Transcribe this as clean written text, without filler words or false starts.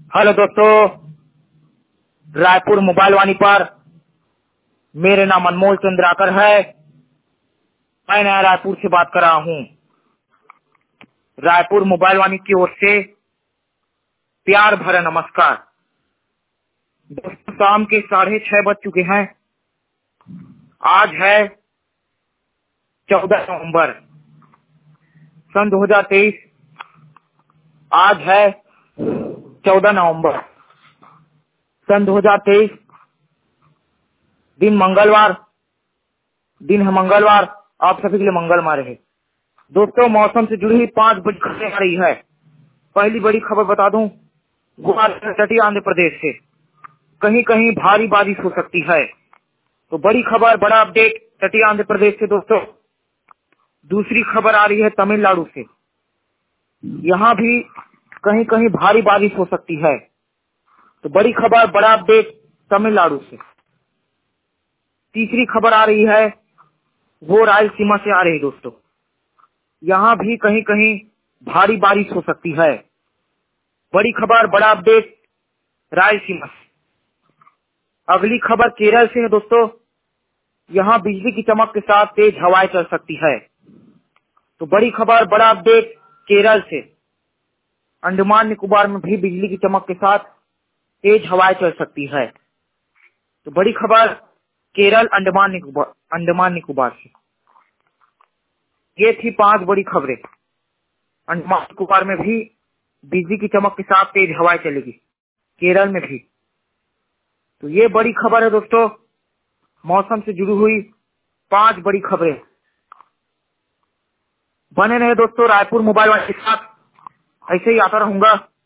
Hello दोस्तों, Raipur mobile वाणी पर मेरे नाम अनमोल चंद्राकर है। मैं नया रायपुर से बात कर रहा हूँ। रायपुर मोबाइल वाणी की ओर से प्यार भरा नमस्कार। दोस्तों, शाम के 6:30 बज चुके हैं। आज है 14 नवंबर सन 2023। आज है 14 नवंबर सन 2023। दिन मंगलवार, दिन है मंगलवार। आप सभी के लिए मंगलवार है। दोस्तों, मौसम से जुड़ी हुई 5 बड़ी खबरें आ रही है। पहली बड़ी खबर बता दूं, गोवा तटीय आंध्र प्रदेश से कहीं कहीं भारी बारिश हो सकती है। तो बड़ी खबर, बड़ा अपडेट तटीय आंध्र प्रदेश से दोस्तों। दूसरी खबर आ रही है तमिलनाडु से, यहाँ भी कहीं कहीं भारी बारिश हो सकती है। तो बड़ी खबर, बड़ा अपडेट तमिलनाडु से। तीसरी खबर आ रही है, वो रायलसीमा से आ रही है दोस्तों। यहाँ भी कहीं कहीं भारी बारिश हो सकती है। बड़ी खबर, बड़ा अपडेट रायलसीमा से। अगली खबर केरल से है दोस्तों। यहाँ बिजली की चमक के साथ तेज हवाएं चल सकती है। तो बड़ी खबर, बड़ा अपडेट केरल से। अंडमान निकोबार में भी बिजली की चमक के साथ तेज हवाएं चल सकती है। तो बड़ी खबर केरल, अंडमान निकोबार से। ये थी 5 बड़ी खबरें। अंडमान निकोबार में भी बिजली की चमक के साथ तेज हवाएं चलेगी, केरल में भी। तो ये बड़ी खबर है दोस्तों, मौसम से जुड़ी हुई 5 बड़ी खबरें। बने रहे दोस्तों रायपुर मोबाइल वाले के साथ, ऐसे ही आता रहूंगा।